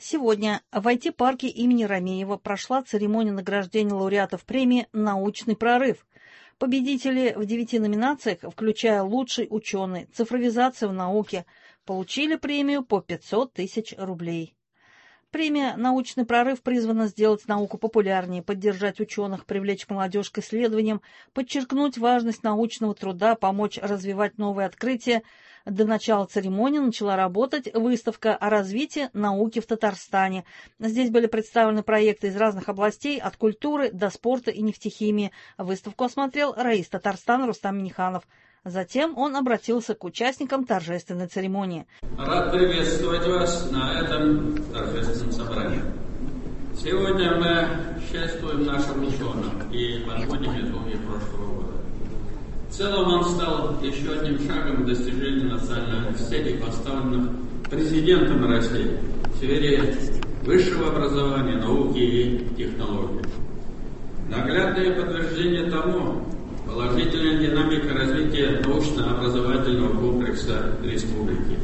Сегодня в IT-парке имени Ромеева прошла церемония награждения лауреатов премии «Научный прорыв». Победители в 9 номинациях, включая «Лучший ученый», «Цифровизация в науке», получили премию по 500 тысяч рублей. Премия «Научный прорыв» призвана сделать науку популярнее, поддержать ученых, привлечь молодежь к исследованиям, подчеркнуть важность научного труда, помочь развивать новые открытия. До начала церемонии начала работать выставка о развитии науки в Татарстане. Здесь были представлены проекты из разных областей, от культуры до спорта и нефтехимии. Выставку осмотрел раис Татарстана Рустам Минниханов. Затем он обратился к участникам торжественной церемонии. Рад приветствовать вас на этом торжественном собрании. Сегодня мы чествуем наших ученых и подводим итоги прошлого года. В целом он стал еще одним шагом к достижению национальных целей, поставленных президентом России в сфере высшего образования, науки и технологий. Наглядное подтверждение тому — положительная динамика развития научно-образовательного комплекса республики.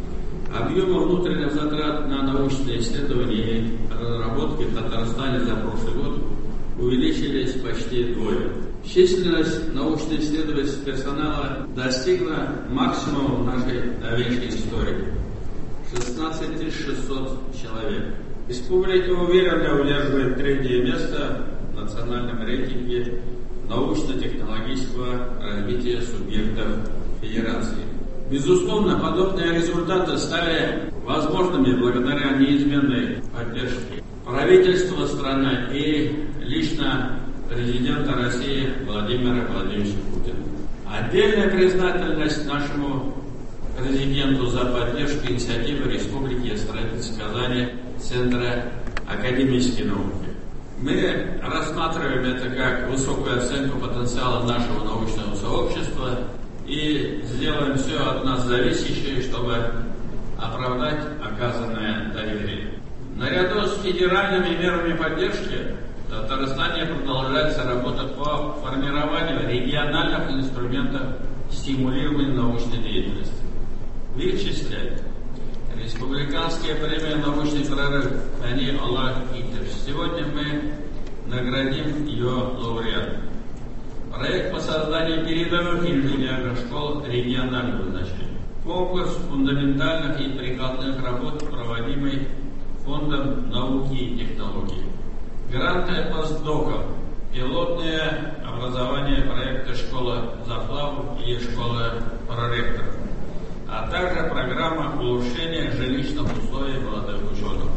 Объемы внутренних затрат на научные исследования и разработки в Татарстане за прошлый год увеличились почти вдвое. Численность научно-исследовательского персонала достигла максимума в нашей новейшей истории — 16 600 человек. Республика уверенно удерживает третье место в национальном рейтинге научно-технологического развития субъектов Федерации. Безусловно, подобные результаты стали возможными благодаря неизменной поддержке правительства страны и лично президента России Владимира Владимировича Путина. Отдельная признательность нашему президенту за поддержку инициативы Республики и строительства Казани Центра академической науки. Мы рассматриваем это как высокую оценку потенциала нашего научного сообщества и сделаем все от нас зависящее, чтобы оправдать оказанное доверие. Наряду с федеральными мерами поддержки в Татарстане продолжается работа по формированию региональных инструментов стимулирования научной деятельности. В их числе республиканская премия «Научный прорыв» Ани Аллах Итиш. Сегодня мы наградим ее лауреата. Проект по созданию передовых инженерных школ регионального значения. Конкурс фундаментальных и прикладных работ, проводимый Фондом науки и технологий. Гранты постдоков, пилотное образование проекта «Школа Зафлавов» и «Школа проректоров», а также программа улучшения жилищных условий молодых ученых.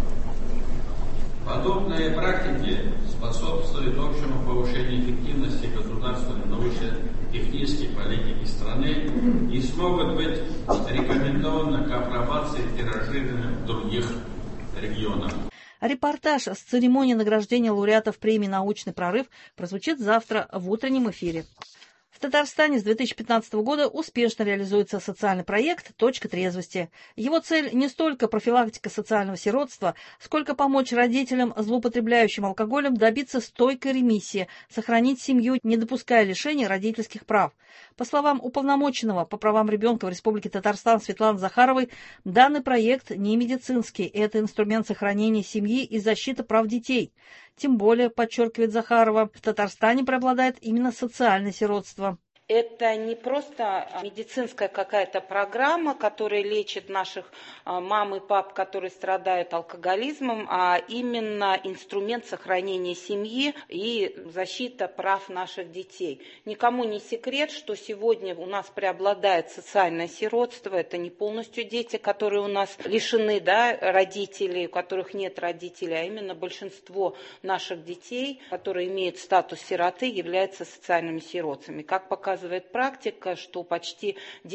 Подобные практики способствуют общему повышению эффективности государственной научно-технической политики страны и смогут быть рекомендованы к апробации и тиражированию в других регионах. Репортаж с церемонии награждения лауреатов премии «Научный прорыв» прозвучит завтра в утреннем эфире. В Татарстане с 2015 года успешно реализуется социальный проект «Точка трезвости». Его цель не столько профилактика социального сиротства, сколько помочь родителям, злоупотребляющим алкоголем, добиться стойкой ремиссии, сохранить семью, не допуская лишения родительских прав. По словам уполномоченного по правам ребенка в Республике Татарстан Светланы Захаровой, данный проект не медицинский, это инструмент сохранения семьи и защиты прав детей. Тем более, подчеркивает Захарова, в Татарстане преобладает именно социальное сиротство. Это не просто медицинская какая-то программа, которая лечит наших мам и пап, которые страдают алкоголизмом, а именно инструмент сохранения семьи и защита прав наших детей. Никому не секрет, что сегодня у нас преобладает социальное сиротство. Это не полностью дети, которые у нас лишены родителей, у которых нет родителей, а именно большинство наших детей, которые имеют статус сироты, являются социальными сиротцами. Как показывает практика, что почти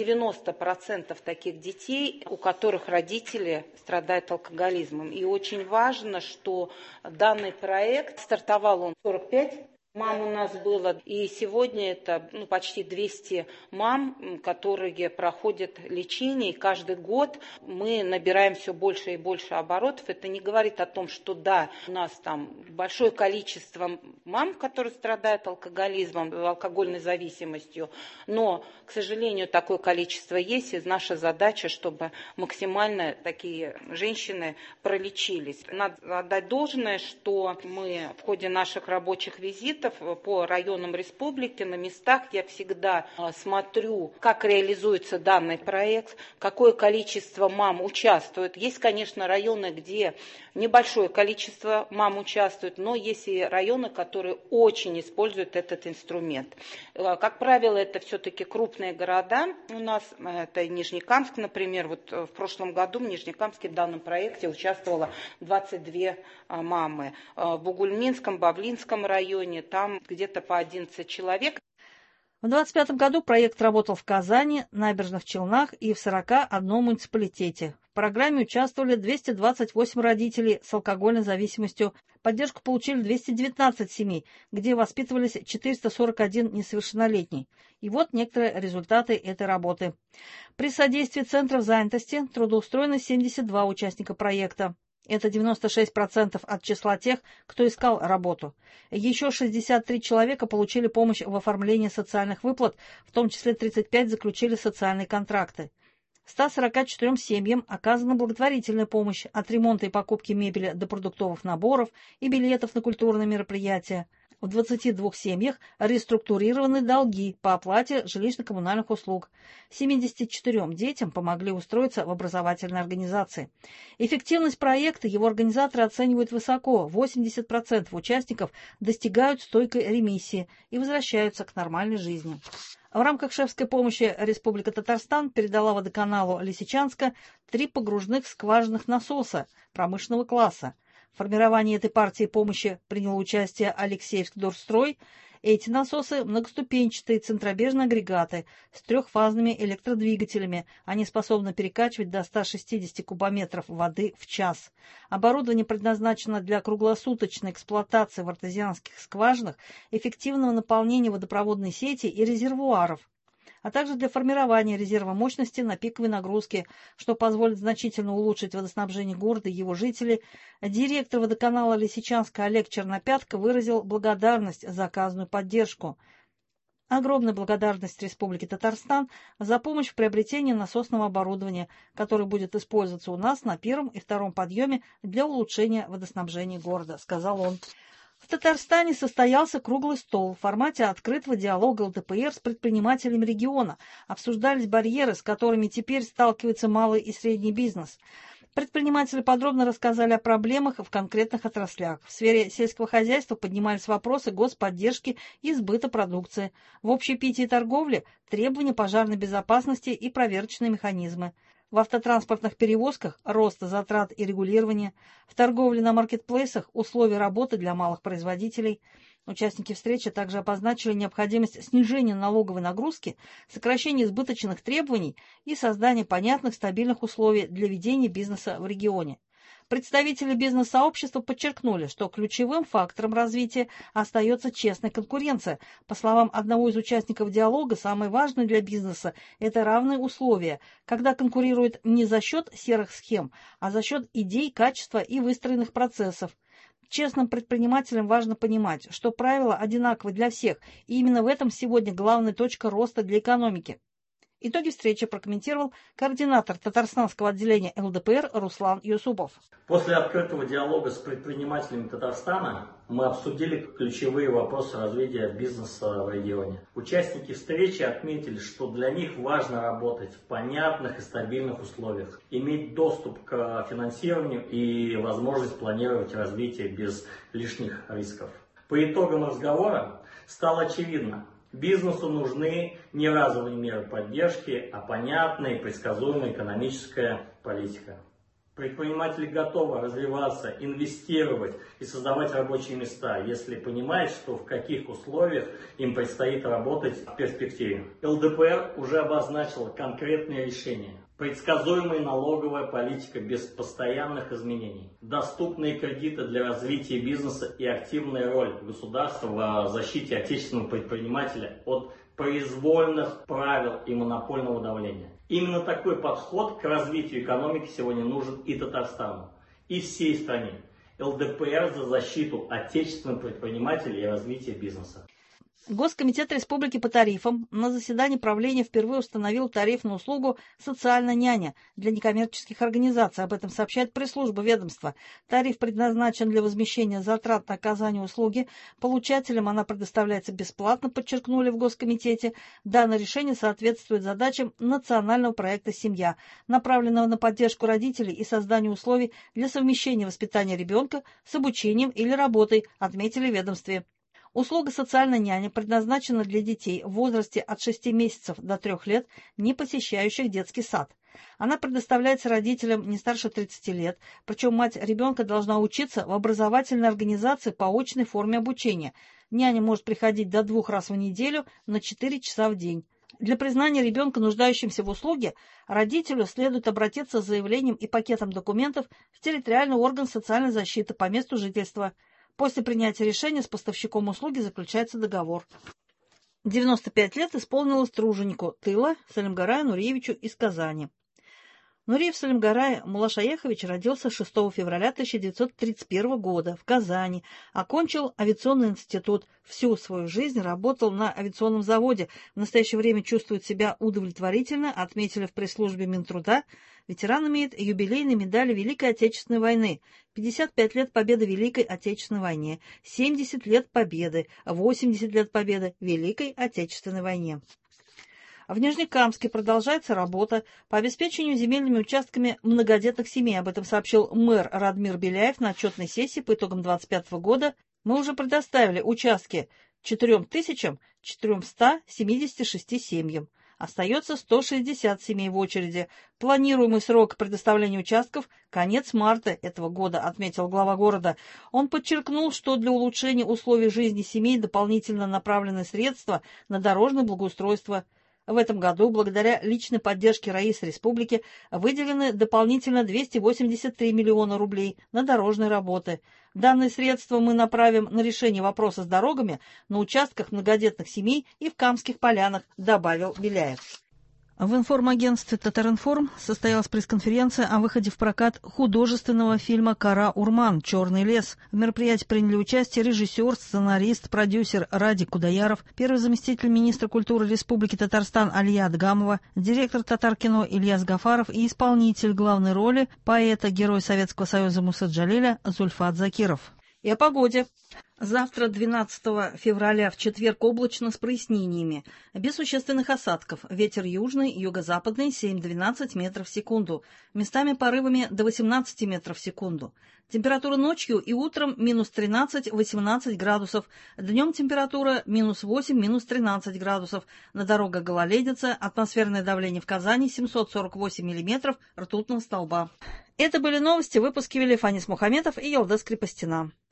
90% таких детей, у которых родители страдают алкоголизмом. И очень важно, что данный проект стартовал он 45 Мам у нас было, и сегодня это почти 200 мам, которые проходят лечение, и каждый год мы набираем все больше и больше оборотов. Это не говорит о том, что да, у нас там большое количество мам, которые страдают алкоголизмом, алкогольной зависимостью, но, к сожалению, такое количество есть, и наша задача, чтобы максимально такие женщины пролечились. Надо отдать должное, что мы в ходе наших рабочих визитов по районам республики, на местах я всегда смотрю, как реализуется данный проект, какое количество мам участвует. Есть, конечно, районы, где небольшое количество мам участвует, но есть и районы, которые очень используют этот инструмент. Как правило, это все-таки крупные города. У нас это Нижнекамск, например. Вот в прошлом году в Нижнекамске в данном проекте участвовало 22 мамы. В Бугульминском, Бавлинском районе там где-то по 11 человек. В 2025 году проект работал в Казани, Набережных Челнах и в 41 муниципалитете. В программе участвовали 228 родителей с алкогольной зависимостью. Поддержку получили 219 семей, где воспитывались 441 несовершеннолетний. И вот некоторые результаты этой работы. При содействии центров занятости трудоустроены 72 участника проекта. Это 96% от числа тех, кто искал работу. Еще 63 человека получили помощь в оформлении социальных выплат, в том числе 35 заключили социальные контракты. 144 семьям оказана благотворительная помощь от ремонта и покупки мебели до продуктовых наборов и билетов на культурные мероприятия. В 22 семьях реструктурированы долги по оплате жилищно-коммунальных услуг. 74 детям помогли устроиться в образовательной организации. Эффективность проекта его организаторы оценивают высоко. 80% участников достигают стойкой ремиссии и возвращаются к нормальной жизни. В рамках шефской помощи Республика Татарстан передала водоканалу Лисичанска 3 погружных скважинных насоса промышленного класса. В формировании этой партии помощи принял участие Алексеевскдорстрой. Эти насосы – многоступенчатые центробежные агрегаты с 3-фазными электродвигателями. Они способны перекачивать до 160 кубометров воды в час. Оборудование предназначено для круглосуточной эксплуатации в артезианских скважинах, эффективного наполнения водопроводной сети и резервуаров, а также для формирования резерва мощности на пиковой нагрузке, что позволит значительно улучшить водоснабжение города и его жителей. Директор водоканала Лисичанска Олег Чернопятко выразил благодарность за оказанную поддержку. Огромная благодарность Республике Татарстан за помощь в приобретении насосного оборудования, которое будет использоваться у нас на 1 и 2 подъеме для улучшения водоснабжения города, сказал он. В Татарстане состоялся круглый стол в формате открытого диалога ЛДПР с предпринимателями региона. Обсуждались барьеры, с которыми теперь сталкивается малый и средний бизнес. Предприниматели подробно рассказали о проблемах в конкретных отраслях. В сфере сельского хозяйства поднимались вопросы господдержки и сбыта продукции. В общепитии и торговле – требования пожарной безопасности и проверочные механизмы. В автотранспортных перевозках – роста затрат и регулирования, в торговле на маркетплейсах – условия работы для малых производителей. Участники встречи также обозначили необходимость снижения налоговой нагрузки, сокращения избыточных требований и создания понятных стабильных условий для ведения бизнеса в регионе. Представители бизнес-сообщества подчеркнули, что ключевым фактором развития остается честная конкуренция. По словам одного из участников диалога, самое важное для бизнеса – это равные условия, когда конкурируют не за счет серых схем, а за счет идей, качества и выстроенных процессов. Честным предпринимателям важно понимать, что правила одинаковы для всех, и именно в этом сегодня главная точка роста для экономики. Итоги встречи прокомментировал координатор Татарстанского отделения ЛДПР Руслан Юсупов. После открытого диалога с предпринимателями Татарстана мы обсудили ключевые вопросы развития бизнеса в регионе. Участники встречи отметили, что для них важно работать в понятных и стабильных условиях, иметь доступ к финансированию и возможность планировать развитие без лишних рисков. По итогам разговора стало очевидно, бизнесу нужны не разовые меры поддержки, а понятная и предсказуемая экономическая политика. Предприниматели готовы развиваться, инвестировать и создавать рабочие места, если понимают, что в каких условиях им предстоит работать в перспективе. ЛДПР уже обозначила конкретные решения Предсказуемая налоговая политика без постоянных изменений, доступные кредиты для развития бизнеса и активная роль государства в защите отечественного предпринимателя от произвольных правил и монопольного давления. Именно такой подход к развитию экономики сегодня нужен и Татарстану, и всей стране. ЛДПР за защиту отечественных предпринимателей и развития бизнеса. Госкомитет Республики по тарифам на заседании правления впервые установил тариф на услугу «Социальная няня» для некоммерческих организаций. Об этом сообщает пресс-служба ведомства. Тариф предназначен для возмещения затрат на оказание услуги. Получателям она предоставляется бесплатно, подчеркнули в Госкомитете. Данное решение соответствует задачам национального проекта «Семья», направленного на поддержку родителей и создание условий для совмещения воспитания ребенка с обучением или работой, отметили в ведомстве. Услуга «Социальная няня» предназначена для детей в возрасте от 6 месяцев до 3 лет, не посещающих детский сад. Она предоставляется родителям не старше 30 лет, причем мать ребенка должна учиться в образовательной организации по очной форме обучения. Няня может приходить до 2 раз в неделю на 4 часа в день. Для признания ребенка нуждающимся в услуге родителю следует обратиться с заявлением и пакетом документов в территориальный орган социальной защиты по месту жительства. После принятия решения с поставщиком услуги заключается договор. 95 лет исполнилось труженику тыла Салимгараю Нуриевичу из Казани. Нуриев Салимгарай Мулашаяхович родился 6 февраля 1931 года в Казани, окончил авиационный институт, всю свою жизнь работал на авиационном заводе, в настоящее время чувствует себя удовлетворительно, отметили в пресс-службе Минтруда. Ветеран имеет юбилейные медали Великой Отечественной войны, 55 лет победы в Великой Отечественной войне, 70 лет победы, 80 лет победы в Великой Отечественной войне. В Нижнекамске продолжается работа по обеспечению земельными участками многодетных семей. Об этом сообщил мэр Радмир Беляев на отчетной сессии по итогам 2025 года. Мы уже предоставили участки 4476 семьям. Остается 160 семей в очереди. Планируемый срок предоставления участков – конец марта этого года, отметил глава города. Он подчеркнул, что для улучшения условий жизни семей дополнительно направлены средства на дорожное благоустройство. В этом году, благодаря личной поддержке Раисы Республики, выделены дополнительно 283 миллиона рублей на дорожные работы. Данные средства мы направим на решение вопроса с дорогами на участках многодетных семей и в Камских полянах, добавил Беляев. В информагентстве «Татаринформ» состоялась пресс-конференция о выходе в прокат художественного фильма «Кара-Урман. Черный лес». В мероприятии приняли участие режиссер, сценарист, продюсер Ради Кудояров, первый заместитель министра культуры Республики Татарстан Алия Адгамова, директор Татар-кино Ильяс Гафаров и исполнитель главной роли поэта, герой Советского Союза Муса Джалиля Зульфат Закиров. И о погоде. Завтра, 12 февраля, в четверг, облачно с прояснениями. Без существенных осадков. Ветер южный, юго-западный 7-12 метров в секунду. Местами порывами до 18 метров в секунду. Температура ночью и утром минус 13-18 градусов. Днем температура минус 8, 13 градусов. На дорогах гололедица. Атмосферное давление в Казани 748 миллиметров ртутного столба. Это были новости. Выпуски вели Фанис Мухаметов и Елдес Крепостина.